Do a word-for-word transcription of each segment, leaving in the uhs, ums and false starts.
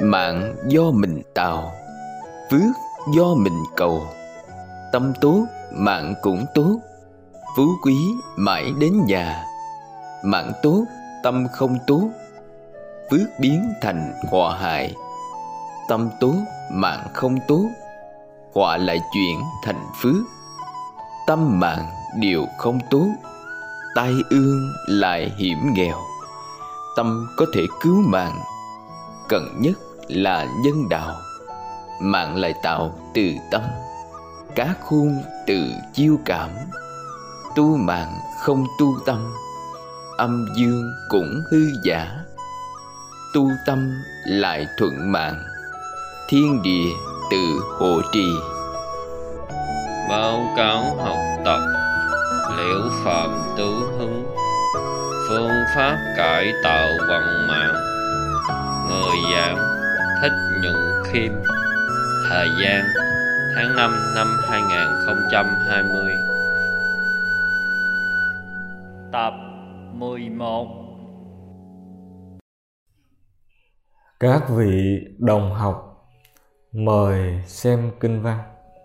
mạng do mình tạo, phước do mình cầu. Tâm tốt, mạng cũng tốt, phú quý mãi đến già. Mạng tốt, tâm không tốt, phước biến thành họa hại. Tâm tốt, mạng không tốt, họa lại chuyển thành phước. Tâm mạng đều không tốt, tai ương lại hiểm nghèo. Tâm có thể cứu mạng, cần nhất là nhân đạo. Mạng lại tạo từ tâm, cá khôn từ chiêu cảm. Tu mạng không tu tâm, âm dương cũng hư giả. Tu tâm lại thuận mạng, thiên địa tự hộ trì. Báo cáo học tập Liễu Phạm Tứ Hứng, phương pháp cải tạo vận mạng. Người giảng Thích Nhuận Khiêm. Thời gian tháng năm năm hai nghìn không trăm hai mươi. Tập mười một. Các vị đồng học mời xem kinh văn.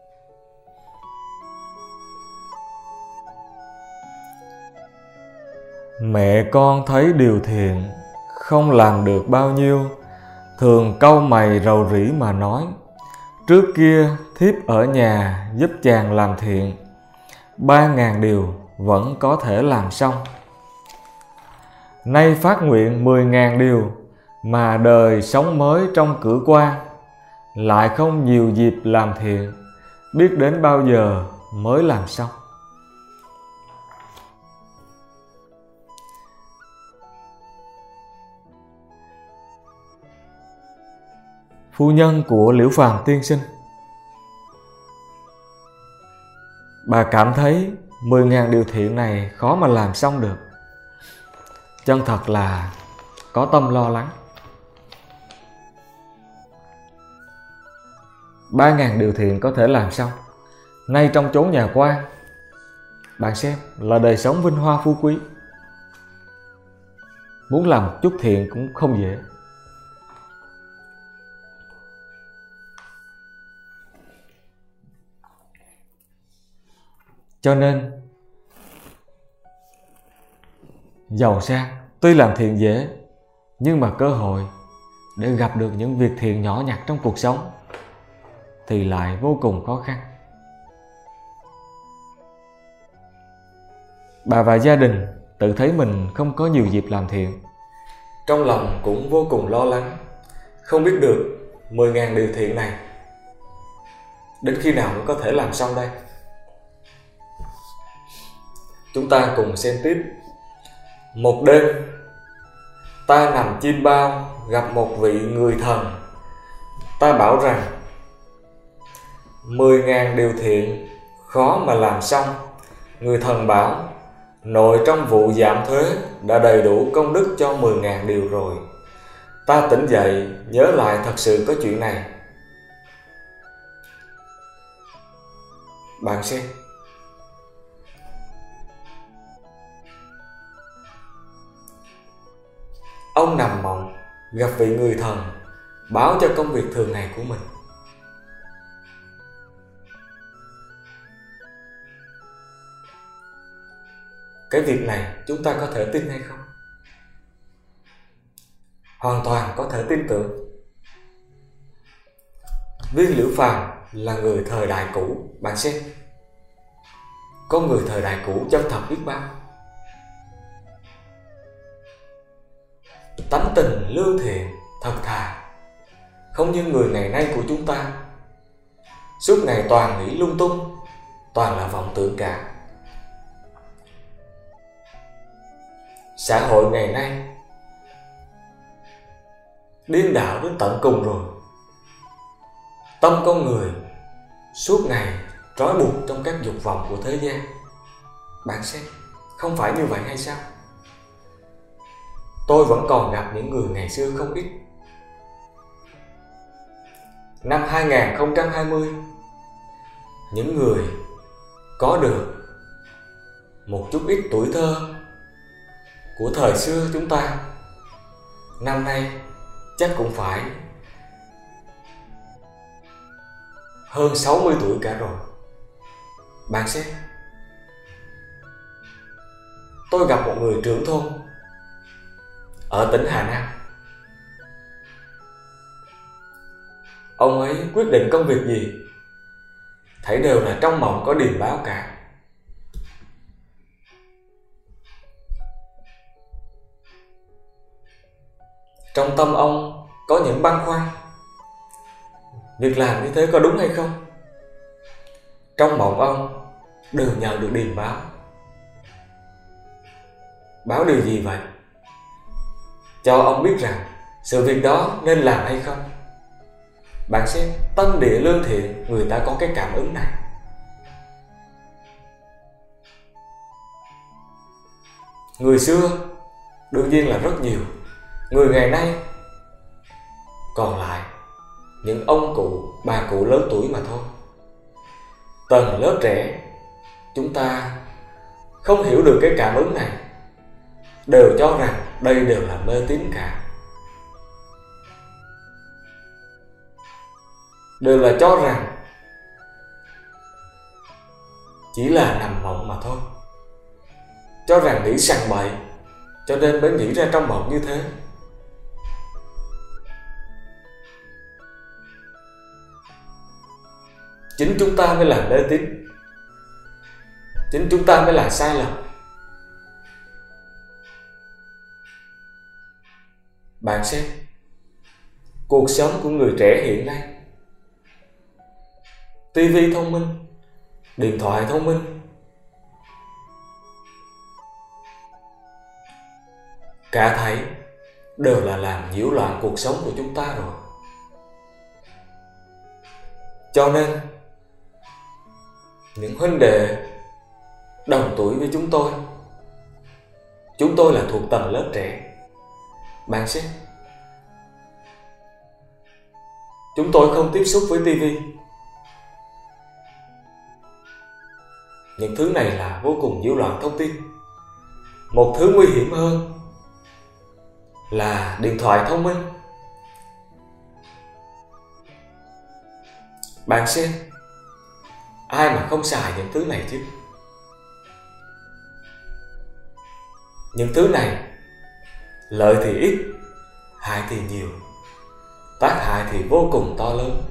Mẹ con thấy điều thiện không làm được bao nhiêu, thường cau mày rầu rĩ mà nói: trước kia thiếp ở nhà giúp chàng làm thiện, ba ngàn điều vẫn có thể làm xong. Nay phát nguyện mười ngàn điều, mà đời sống mới trong cửa quan, lại không nhiều dịp làm thiện, biết đến bao giờ mới làm xong. Phu nhân của Liễu Phàm tiên sinh, bà cảm thấy mười ngàn điều thiện này khó mà làm xong được. Chân thật là có tâm lo lắng. Ba ngàn điều thiện có thể làm xong. Nay trong chốn nhà quan, bạn xem là đời sống vinh hoa phú quý, muốn làm một chút thiện cũng không dễ. Cho nên giàu sang tuy làm thiện dễ, nhưng mà cơ hội để gặp được những việc thiện nhỏ nhặt trong cuộc sống thì lại vô cùng khó khăn. Bà và gia đình tự thấy mình không có nhiều dịp làm thiện, trong lòng cũng vô cùng lo lắng, không biết được mười ngàn điều thiện này đến khi nào mới có thể làm xong đây. Chúng ta cùng xem tiếp. Một đêm, ta nằm chim bao gặp một vị người thần. Ta bảo rằng mười ngàn điều thiện khó mà làm xong. Người thần bảo: nội trong vụ giảm thuế đã đầy đủ công đức cho mười ngàn điều rồi. Ta tỉnh dậy nhớ lại thật sự có chuyện này. Bạn xem, ông nằm mộng gặp vị người thần báo cho công việc thường ngày của mình. Cái việc này chúng ta có thể tin hay không? Hoàn toàn có thể tin tưởng. Viên Liễu Phàm là người thời đại cũ. Bạn xem, có người thời đại cũ chân thật biết bao, tánh tình lương thiện, thật thà, không như người ngày nay của chúng ta, suốt ngày toàn nghĩ lung tung, toàn là vọng tưởng cả. Xã hội ngày nay điên đảo đến tận cùng rồi. Tâm con người suốt ngày trói buộc trong các dục vọng của thế gian. Bạn xem, không phải như vậy hay sao? Tôi vẫn còn gặp những người ngày xưa không ít. Năm hai nghìn không trăm hai mươi, những người có được một chút ít tuổi thơ của thời xưa chúng ta, năm nay chắc cũng phải hơn sáu mươi tuổi cả rồi. Bạn xem, tôi gặp một người trưởng thôn ở tỉnh Hà Nam. Ông ấy quyết định công việc gì thấy đều là trong mộng có điềm báo cả. Trong tâm ông có những băn khoăn, việc làm như thế có đúng hay không? Trong mộng ông đều nhận được điềm báo. Báo điều gì vậy? Cho ông biết rằng sự việc đó nên làm hay không. Bạn xem, tâm địa lương thiện, người ta có cái cảm ứng này. Người xưa đương nhiên là rất nhiều, người ngày nay còn lại những ông cụ, bà cụ lớn tuổi mà thôi. Tầng lớp trẻ chúng ta không hiểu được cái cảm ứng này, đều cho rằng đây đều là mê tín cả, đều là cho rằng chỉ là nằm mộng mà thôi, cho rằng nghĩ sằng bậy cho nên mới nghĩ ra trong mộng như thế. Chính chúng ta mới là mê tín, chính chúng ta mới là sai lầm. Bạn xem, cuộc sống của người trẻ hiện nay, tivi thông minh, điện thoại thông minh, cả thảy đều là làm nhiễu loạn cuộc sống của chúng ta rồi. Cho nên những huynh đệ đồng tuổi với chúng tôi, chúng tôi là thuộc tầng lớp trẻ. Bạn xem, chúng tôi không tiếp xúc với tivi. Những thứ này là vô cùng nhiễu loạn thông tin. Một thứ nguy hiểm hơn là điện thoại thông minh. Bạn xem, ai mà không xài những thứ này chứ? Những thứ này lợi thì ít, hại thì nhiều, tác hại thì vô cùng to lớn.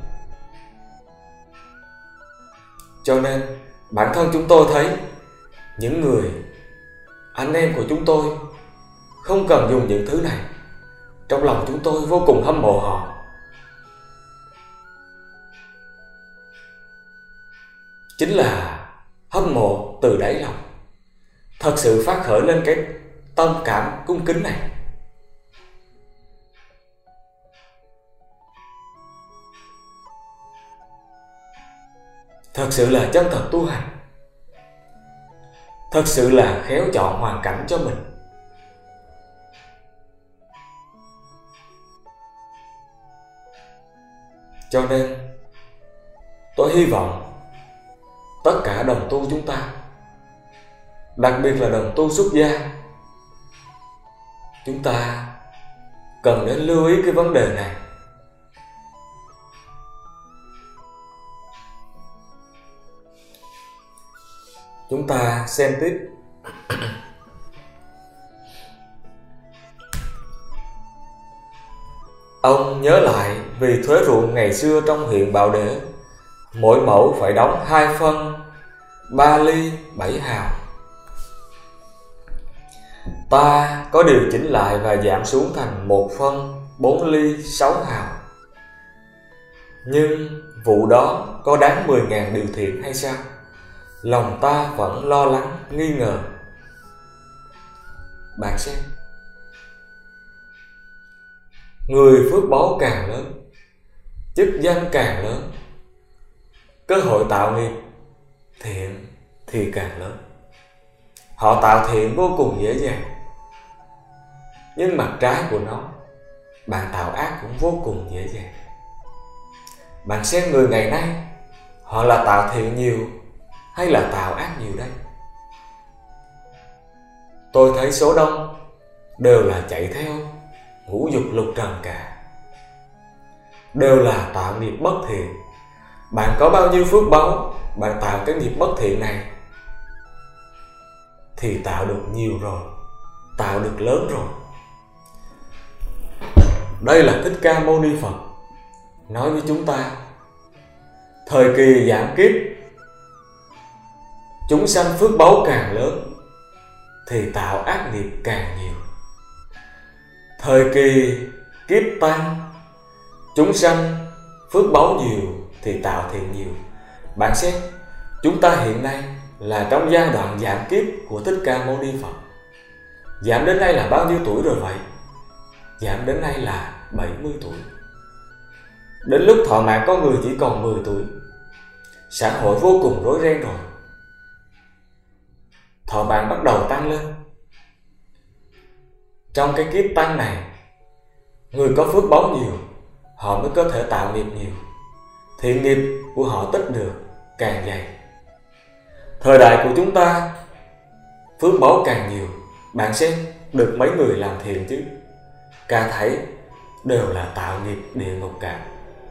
Cho nên bản thân chúng tôi thấy những người anh em của chúng tôi không cần dùng những thứ này. Trong lòng chúng tôi vô cùng hâm mộ họ. Chính là hâm mộ từ đáy lòng, thật sự phát khởi lên cái tâm cảm cung kính này. Thật sự là chân thật tu hành, thật sự là khéo chọn hoàn cảnh cho mình. Cho nên tôi hy vọng tất cả đồng tu chúng ta, đặc biệt là đồng tu xuất gia, chúng ta cần đến lưu ý cái vấn đề này. Chúng ta xem tiếp. Ông nhớ lại vì thuế ruộng ngày xưa trong huyện Bạo Đễ, mỗi mẫu phải đóng hai phân ba ly bảy hào. Ta có điều chỉnh lại và giảm xuống thành một phân bốn ly sáu hào. Nhưng vụ đó có đáng mười ngàn điều thiện hay sao? Lòng ta vẫn lo lắng, nghi ngờ. Bạn xem, người phước báu càng lớn, chức danh càng lớn, cơ hội tạo nghiệp thiện thì càng lớn. Họ tạo thiện vô cùng dễ dàng, nhưng mặt trái của nó, bạn tạo ác cũng vô cùng dễ dàng. Bạn xem người ngày nay, họ là tạo thiện nhiều hay là tạo ác nhiều đây? Tôi thấy số đông đều là chạy theo ngũ dục lục trần cả, đều là tạo nghiệp bất thiện, Bạn có bao nhiêu phước báu, bạn tạo cái nghiệp bất thiện này thì tạo được nhiều rồi, tạo được lớn rồi. Đây là Thích Ca Mâu Ni Phật nói với chúng ta, thời kỳ giảng kiếp, chúng sanh phước báu càng lớn thì tạo ác nghiệp càng nhiều. Thời kỳ kiếp tăng, chúng sanh phước báu nhiều thì tạo thiện nhiều. Bạn xem, chúng ta hiện nay là trong giai đoạn giảm kiếp của Thích Ca Mâu Ni Phật. Giảm đến nay là bao nhiêu tuổi rồi vậy? Giảm đến nay là bảy mươi tuổi. Đến lúc thọ mạng con người chỉ còn mười tuổi. Xã hội vô cùng rối ren rồi. Thọ mạng bắt đầu tăng lên. Trong cái kiếp tăng này, người có phước báu nhiều, họ mới có thể tạo nghiệp nhiều. Thiện nghiệp của họ tích được càng dày. Thời đại của chúng ta, phước báu càng nhiều. Bạn xem, được mấy người làm thiện chứ? Cả thảy đều là tạo nghiệp địa ngục cả.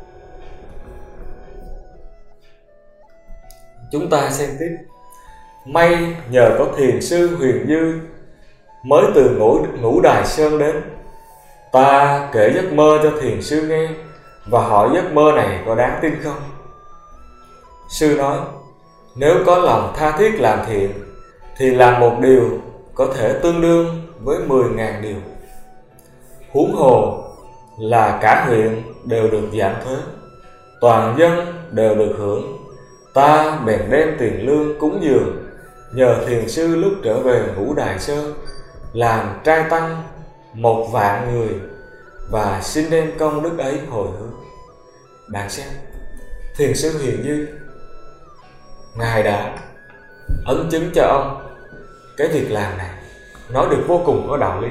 Chúng ta xem tiếp. May nhờ có thiền sư Huyền Như mới từ ngũ, ngũ Đài Sơn đến. Ta kể giấc mơ cho thiền sư nghe và hỏi giấc mơ này có đáng tin không? Sư nói, nếu có lòng tha thiết làm thiện thì làm một điều có thể tương đương với mười ngàn điều. Huống hồ là cả huyện đều được giảm thuế, toàn dân đều được hưởng. Ta bèn đem tiền lương cúng dường nhờ thiền sư lúc trở về Ngũ Đài Sơn làm trai tăng một vạn người và xin đem công đức ấy hồi hướng. Bạn xem, thiền sư Huyền Như, ngài đã ấn chứng cho ông cái việc làm này, nói được vô cùng có đạo lý.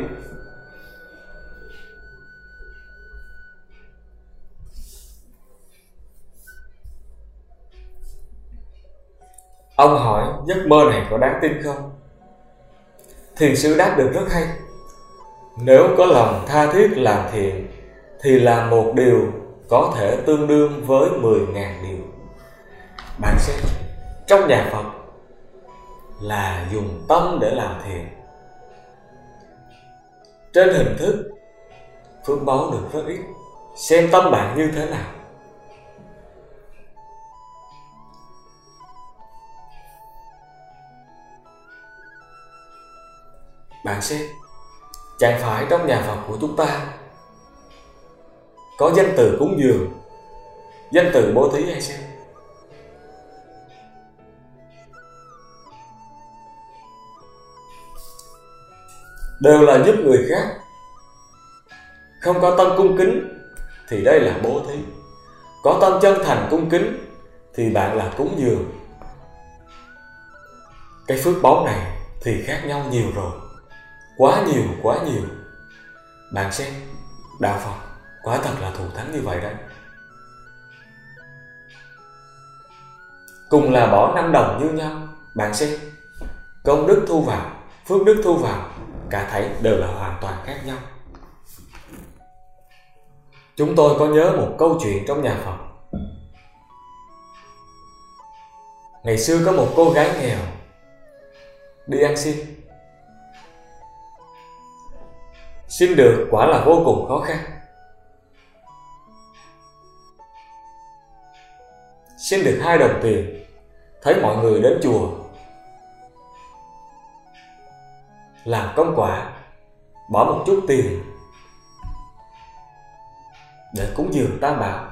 Ông hỏi giấc mơ này có đáng tin không? Thiền sư đáp được rất hay. Nếu có lòng tha thiết làm thiện thì làm một điều có thể tương đương với mười ngàn điều. Bạn xem, trong nhà Phật là dùng tâm để làm thiện. Trên hình thức, phước báu được rất ít. Xem tâm bạn như thế nào. Bạn xem, chẳng phải trong nhà Phật của chúng ta có danh từ cúng dường, danh từ bố thí hay sao? Đều là giúp người khác. Không có tâm cung kính thì đây là bố thí. Có tâm chân thành cung kính thì bạn là cúng dường. Cái phước báu này thì khác nhau nhiều rồi. Quá nhiều, quá nhiều. Bạn xem, đạo Phật quả thật là thù thắng như vậy đấy. Cùng là bỏ năm đồng như nhau. Bạn xem, công đức thu vào, phước đức thu vào, cả thảy đều là hoàn toàn khác nhau. Chúng tôi có nhớ một câu chuyện trong nhà Phật. Ngày xưa có một cô gái nghèo đi ăn xin. Xin được quả là vô cùng khó khăn. Xin được hai đồng tiền, thấy mọi người đến chùa làm công quả, bỏ một chút tiền để cúng dường Tam Bảo.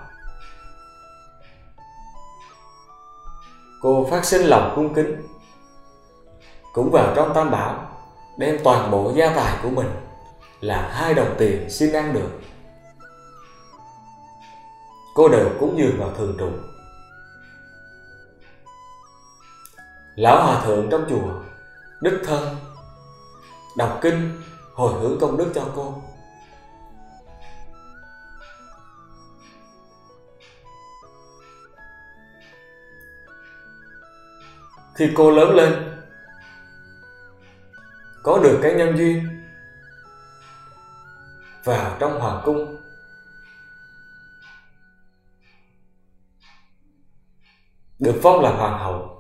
Cô phát sinh lòng cung kính, cũng vào trong Tam Bảo, đem toàn bộ gia tài của mình là hai đồng tiền xin ăn được. Cô đều cúng dường vào thường trụ. Lão hòa thượng trong chùa đích thân đọc kinh hồi hướng công đức cho cô. Khi cô lớn lên, có được cái nhân duyên vào trong hoàng cung, được phong làm hoàng hậu.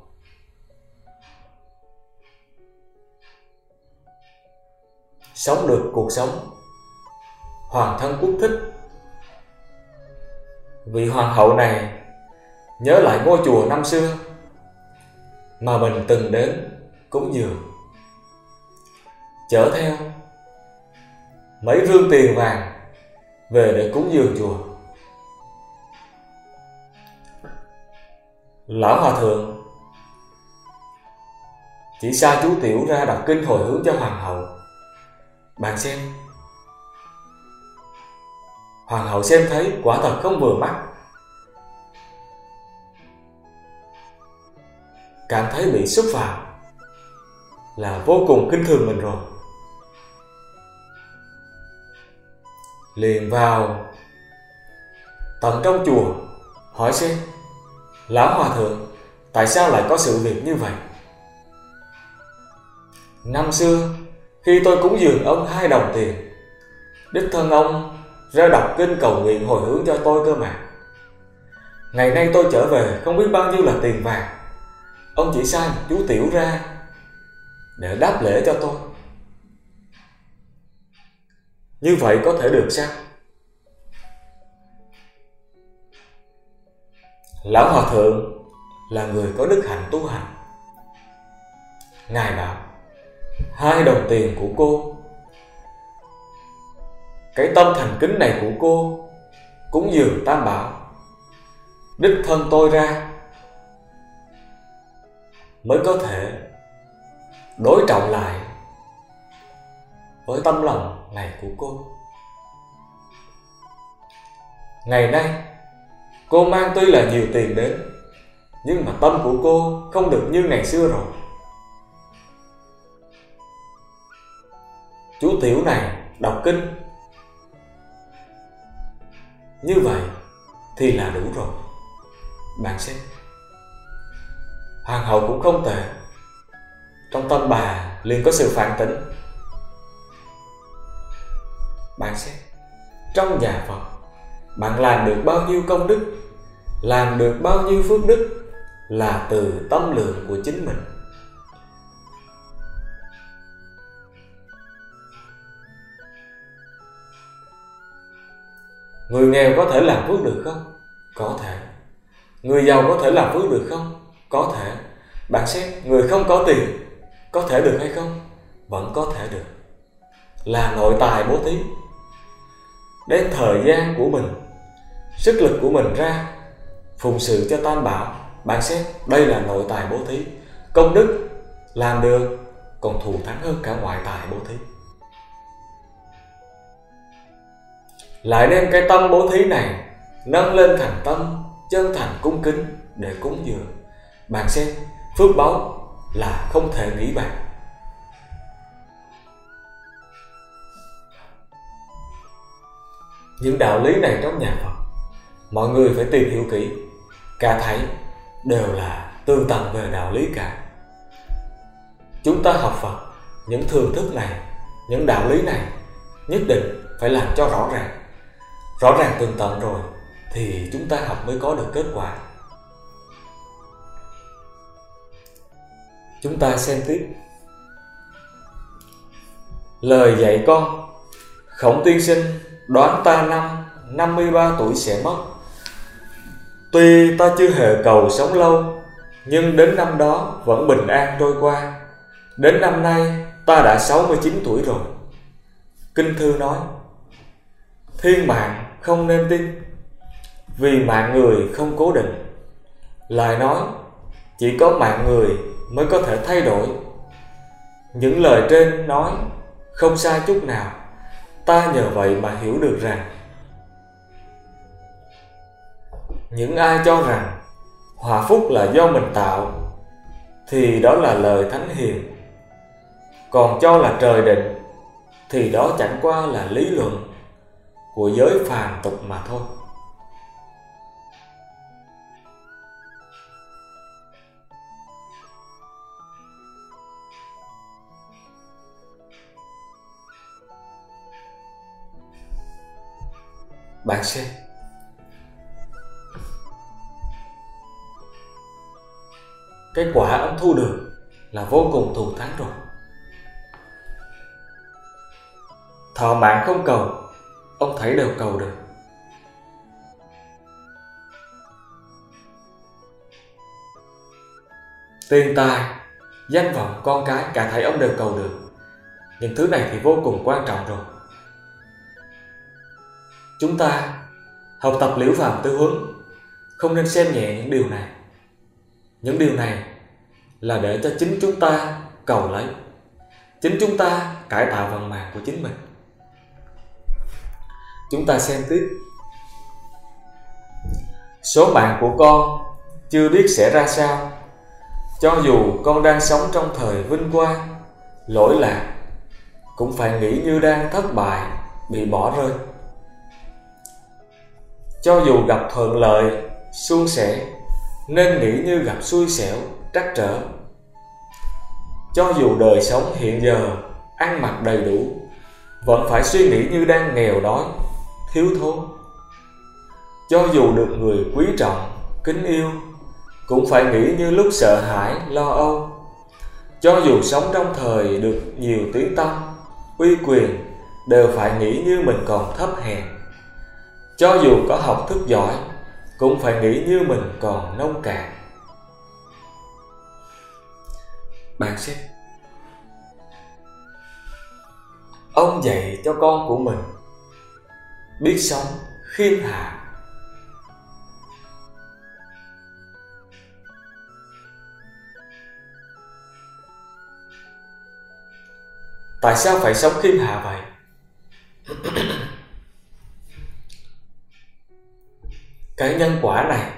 Sống được cuộc sống hoàng thân quốc thích. Vị hoàng hậu này nhớ lại ngôi chùa năm xưa mà mình từng đến cúng dường, chở theo mấy rương tiền vàng về để cúng dường chùa. Lão hòa thượng chỉ sai chú Tiểu ra đọc kinh hồi hướng cho hoàng hậu. Bạn xem, hoàng hậu xem thấy quả thật không vừa mắt, cảm thấy bị xúc phạm là vô cùng khinh thường mình rồi. Liền vào tận trong chùa hỏi xem lão hòa thượng tại sao lại có sự việc như vậy. Năm xưa khi tôi cúng dường ông hai đồng tiền, đích thân ông ra đọc kinh cầu nguyện hồi hướng cho tôi cơ mà. Ngày nay tôi trở về không biết bao nhiêu là tiền vàng, ông chỉ sai một chú Tiểu ra để đáp lễ cho tôi. Như vậy có thể được sao? Lão hòa thượng là người có đức hạnh tu hành. Ngài bảo hai đồng tiền của cô, cái tâm thành kính này của cô cúng dường Tam Bảo, đích thân tôi ra mới có thể đối trọng lại với tâm lòng này của cô. Ngày nay cô mang tuy là nhiều tiền đến, nhưng mà tâm của cô không được như ngày xưa rồi. Chú Tiểu này đọc kinh như vậy thì là đủ rồi. Bạn xem, hoàng hậu cũng không tệ, trong tâm bà liền có sự phản tỉnh. Bạn xem, trong nhà Phật bạn làm được bao nhiêu công đức, làm được bao nhiêu phước đức là từ tâm lượng của chính mình. Người nghèo có thể làm phước được không? Có thể. Người giàu có thể làm phước được không? Có thể. Bạn xem, người không có tiền có thể được hay không? Vẫn có thể được. Là nội tài bố thí, đem thời gian của mình, sức lực của mình ra phụng sự cho Tam Bảo. Bạn xem, đây là nội tài bố thí. Công đức làm được còn thù thắng hơn cả ngoại tài bố thí. Lại đem cái tâm bố thí này nâng lên thành tâm chân thành cung kính để cúng dường. Bạn xem, phước báu là không thể nghĩ bàn. Những đạo lý này trong nhà Phật mọi người phải tìm hiểu kỹ, cả thảy đều là tường tận về đạo lý cả. Chúng ta học Phật, những thường thức này, những đạo lý này nhất định phải làm cho rõ ràng. Rõ ràng tường tận rồi thì chúng ta học mới có được kết quả. Chúng ta xem tiếp. Lời dạy con. Khổng tiên sinh đoán ta năm năm mươi ba tuổi sẽ mất. Tuy ta chưa hề cầu sống lâu, nhưng đến năm đó vẫn bình an trôi qua. Đến năm nay ta đã sáu mươi chín tuổi rồi. Kinh thư nói, thiên mạng không nên tin, vì mạng người không cố định. Lại nói, chỉ có mạng người mới có thể thay đổi. Những lời trên nói không sai chút nào. Ta nhờ vậy mà hiểu được rằng, những ai cho rằng họa phúc là do mình tạo thì đó là lời thánh hiền, còn cho là trời định thì đó chẳng qua là lý luận của giới phàm tục mà thôi. Bạn xem, cái quả ông thu được là vô cùng thù thắng rồi. Thọ mạng không cầu, ông thấy đều cầu được. Tiền tài, danh vọng, con cái, cả thảy ông đều cầu được. Những thứ này thì vô cùng quan trọng rồi. Chúng ta học tập Liễu Phàm Tư Huấn không nên xem nhẹ những điều này. Những điều này là để cho chính chúng ta cầu lấy, chính chúng ta cải tạo vận mạng của chính mình. Chúng ta xem tiếp. Số mạng của con chưa biết sẽ ra sao. Cho dù con đang sống trong thời vinh quang, lỗi lạc, cũng phải nghĩ như đang thất bại, bị bỏ rơi. Cho dù gặp thuận lợi, suôn sẻ, nên nghĩ như gặp xui xẻo, trắc trở. Cho dù đời sống hiện giờ ăn mặc đầy đủ, vẫn phải suy nghĩ như đang nghèo đói, thiếu thốn. Cho dù được người quý trọng, kính yêu, cũng phải nghĩ như lúc sợ hãi, lo âu. Cho dù sống trong thời được nhiều tiếng tăm, uy quyền, đều phải nghĩ như mình còn thấp hèn. Cho dù có học thức giỏi, cũng phải nghĩ như mình còn nông cạn. Bạn xem, ông dạy cho con của mình biết sống khiêm hạ. Tại sao phải sống khiêm hạ vậy? Cái nhân quả này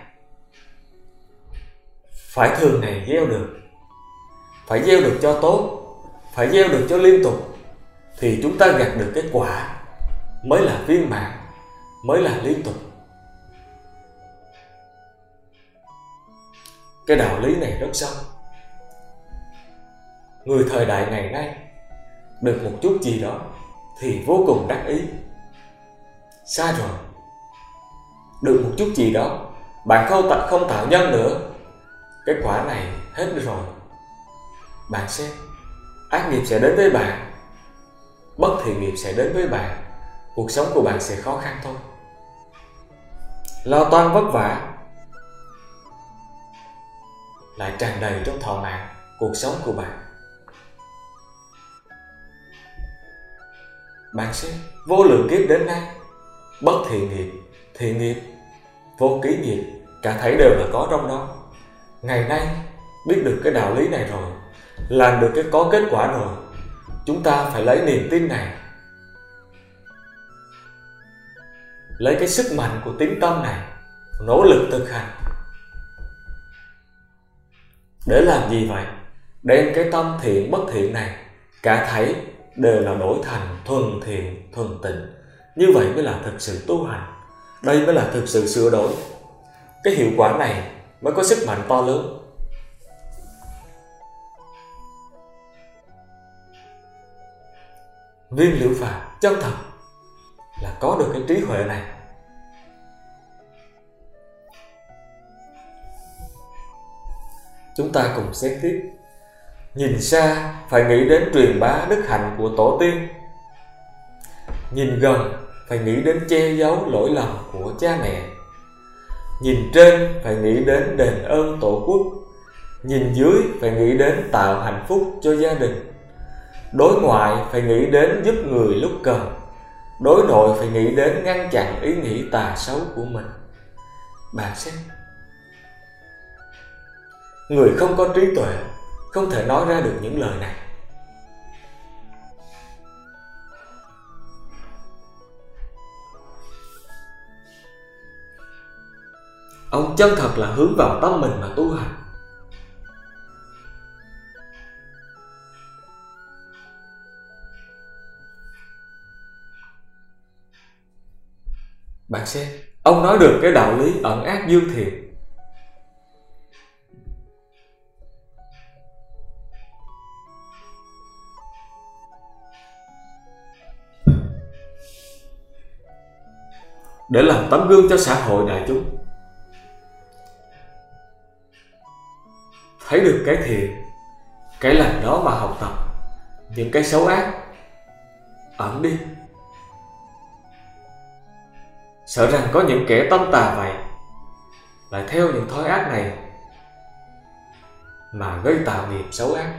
phải thường ngày gieo được, phải gieo được cho tốt, phải gieo được cho liên tục, thì chúng ta gặt được cái quả mới là viên mãn, mới là liên tục. Cái đạo lý này rất sâu. Người thời đại ngày nay được một chút gì đó thì vô cùng đắc ý. Sai rồi. Được một chút gì đó, bạn không tạo, không tạo nhân nữa, cái quả này hết rồi. Bạn xem, ác nghiệp sẽ đến với bạn, bất thiện nghiệp sẽ đến với bạn, cuộc sống của bạn sẽ khó khăn thôi. Lo toan vất vả lại tràn đầy trong thọ mạng cuộc sống của bạn. Bạn xem, vô lượng kiếp đến nay, bất thiện nghiệp, thiện nghiệp, vô ký nghiệp, cả thảy đều là có trong đó. Ngày nay biết được cái đạo lý này rồi, làm được cái có kết quả rồi, chúng ta phải lấy niềm tin này, lấy cái sức mạnh của tín tâm này, nỗ lực thực hành. Để làm gì vậy? Đem cái tâm thiện bất thiện này, cả thảy đều là đổi thành thuần thiện, thuần tịnh. Như vậy mới là thực sự tu hành. Đây mới là thực sự sửa đổi. Cái hiệu quả này mới có sức mạnh to lớn. Viên Liễu Phàm chân thật là có được cái trí huệ này. Chúng ta cùng xem tiếp. Nhìn xa phải nghĩ đến truyền bá đức hạnh của tổ tiên. Nhìn gần phải nghĩ đến che giấu lỗi lầm của cha mẹ. Nhìn trên phải nghĩ đến đền ơn tổ quốc. Nhìn dưới phải nghĩ đến tạo hạnh phúc cho gia đình. Đối ngoại phải nghĩ đến giúp người lúc cần. Đối nội phải nghĩ đến ngăn chặn ý nghĩ tà xấu của mình. Bạn xem, người không có trí tuệ không thể nói ra được những lời này. Ông chân thật là hướng vào tâm mình mà tu hành. Bạn xem, ông nói được cái đạo lý ẩn ác dương thiện. Để làm tấm gương cho xã hội đại chúng. thấy được cái thiện, cái lành đó mà học tập, những cái xấu ác ẩn đi. Sợ rằng có những kẻ tâm tà vậy lại theo những thói ác này mà gây tạo nghiệp xấu ác.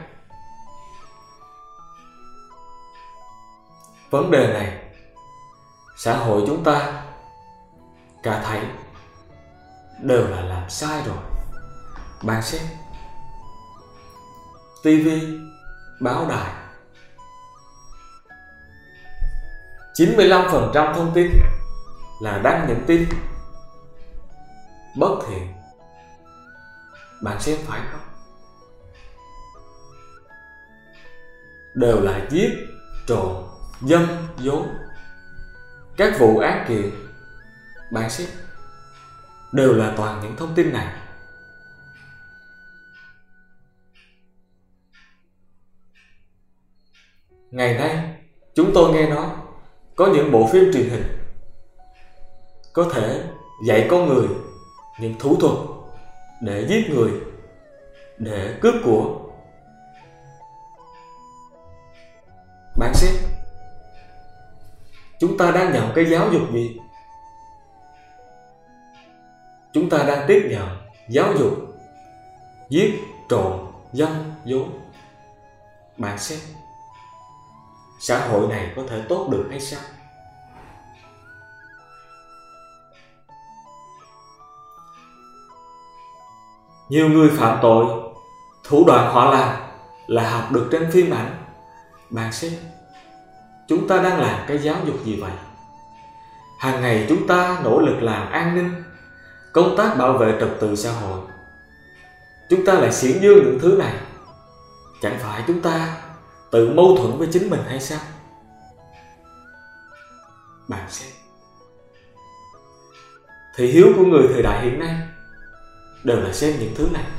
Vấn đề này xã hội chúng ta cả thảy đều là làm sai rồi. Bạn xem tivi, báo đài, chín mươi lăm phần trăm thông tin là đăng những tin bất thiện. Bạn xem phải không? Đều là giết, trộm, dâm, dối, các vụ án kiện. Bạn xem, đều là toàn những thông tin này. Ngày nay chúng tôi nghe nói có những bộ phim truyền hình có thể dạy con người những thủ thuật để giết người, để cướp của. Bạn xem, chúng ta đang nhận cái giáo dục gì? Chúng ta đang tiếp nhận giáo dục giết, trộm, dâm, dối. Bạn xem, xã hội này có thể tốt được hay sao? Nhiều người phạm tội, thủ đoạn họ làm là học được trên phim ảnh. Bạn xem, chúng ta đang làm cái giáo dục gì vậy? Hàng ngày chúng ta nỗ lực làm an ninh, công tác bảo vệ trật tự xã hội. Chúng ta lại xiển dương những thứ này. Chẳng phải chúng ta tự mâu thuẫn với chính mình hay sao? Bạn xem, thị hiếu của người thời đại hiện nay đều là xem những thứ này.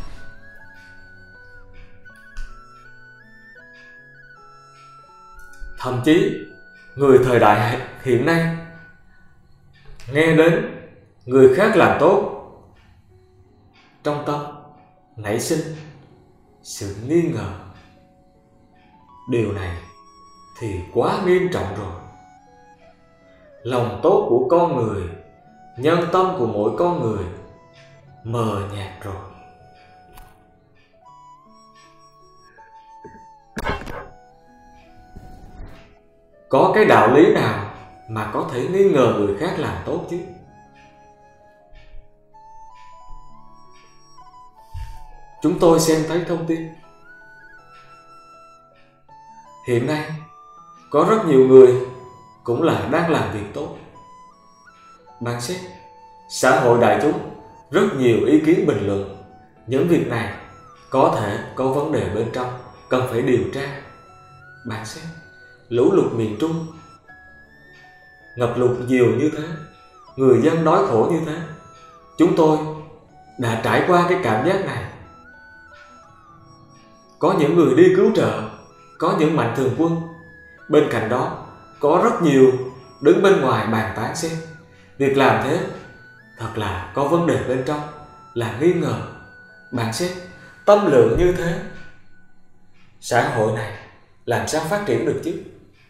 Thậm chí người thời đại hiện nay nghe đến người khác làm tốt, trong tâm nảy sinh sự nghi ngờ. Điều này thì quá nghiêm trọng rồi. Lòng tốt của con người, nhân tâm của mỗi con người mờ nhạt rồi. Có cái đạo lý nào mà có thể nghi ngờ người khác làm tốt chứ? Chúng tôi xem thấy thông tin hiện nay có rất nhiều người cũng là đang làm việc tốt. Bạn xem, xã hội đại chúng rất nhiều ý kiến bình luận những việc này có thể có vấn đề bên trong, cần phải điều tra. Bạn xem, lũ lụt miền Trung, ngập lụt nhiều như thế, người dân đói khổ như thế. Chúng tôi đã trải qua cái cảm giác này. Có những người đi cứu trợ, có những mạnh thường quân. Bên cạnh đó có rất nhiều đứng bên ngoài bàn tán xem việc làm thế thật là có vấn đề bên trong, là nghi ngờ. Bạn xem, tâm lượng như thế, xã hội này làm sao phát triển được chứ?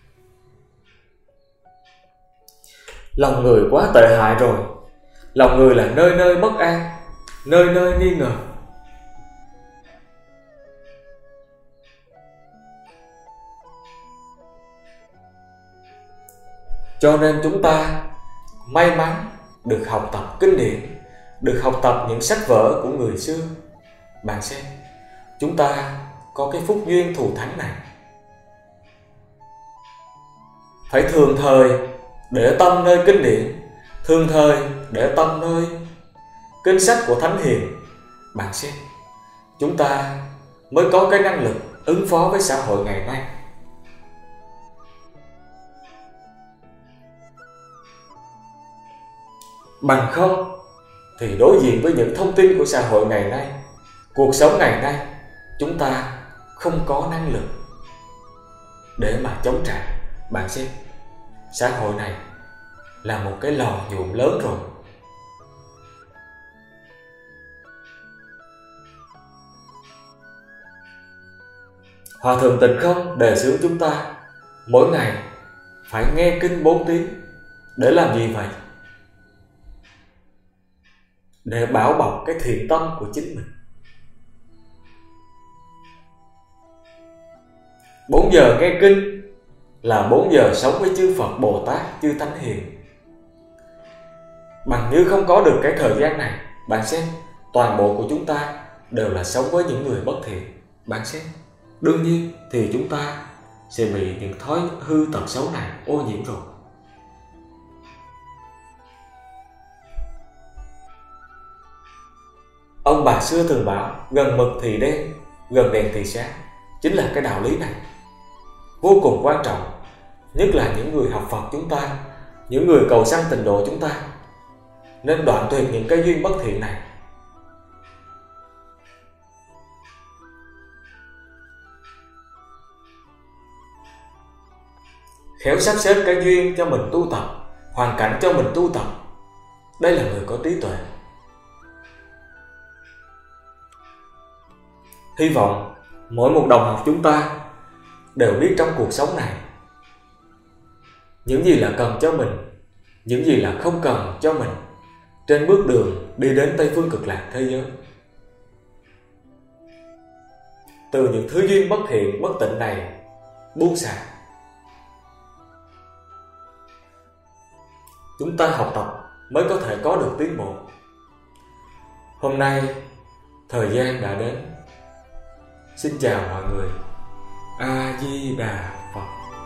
Lòng người quá tệ hại rồi. Lòng người là nơi nơi bất an, nơi nơi nghi ngờ. Cho nên chúng ta may mắn được học tập kinh điển, được học tập những sách vở của người xưa. Bạn xem, chúng ta có cái phúc duyên thù thắng này. Phải thường thời để tâm nơi kinh điển, thường thời để tâm nơi kinh sách của thánh hiền. Bạn xem, chúng ta mới có cái năng lực ứng phó với xã hội ngày nay. Bằng không thì đối diện với những thông tin của xã hội ngày nay, cuộc sống ngày nay, chúng ta không có năng lực để mà chống trả. Bạn xem, xã hội này là một cái lò nhuộm lớn rồi. Hòa thượng Tịnh Không đề xướng chúng ta mỗi ngày phải nghe kinh bốn tiếng. Để làm gì vậy? Để bảo bọc cái thiện tâm của chính mình. Bốn giờ nghe kinh là bốn giờ sống với chư Phật, Bồ Tát, chư Thánh Hiền. Bằng như không có được cái thời gian này, bạn xem, toàn bộ của chúng ta đều là sống với những người bất thiện. Bạn xem, đương nhiên thì chúng ta sẽ bị những thói hư tật xấu này ô nhiễm rồi. Ông bà xưa thường bảo gần mực thì đen, gần đèn thì sáng. Chính là cái đạo lý này vô cùng quan trọng, nhất là những người học Phật chúng ta, những người cầu sanh tịnh độ chúng ta, nên đoạn tuyệt những cái duyên bất thiện này. Khéo sắp xếp cái duyên cho mình tu tập, hoàn cảnh cho mình tu tập. Đây là người có trí tuệ. Hy vọng mỗi một đồng học chúng ta đều biết trong cuộc sống này những gì là cần cho mình, những gì là không cần cho mình trên bước đường đi đến Tây Phương Cực Lạc thế giới. Từ những thứ duyên bất thiện, bất tịnh này buông xả, chúng ta học tập mới có thể có được tiến bộ. Hôm nay thời gian đã đến. Xin chào mọi người. A Di Đà Phật.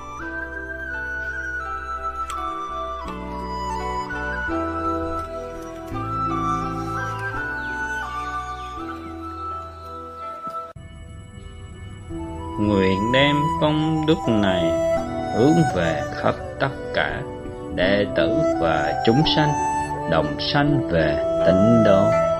Nguyện đem công đức này hướng về khắp tất cả đệ tử và chúng sanh đồng sanh về tịnh độ.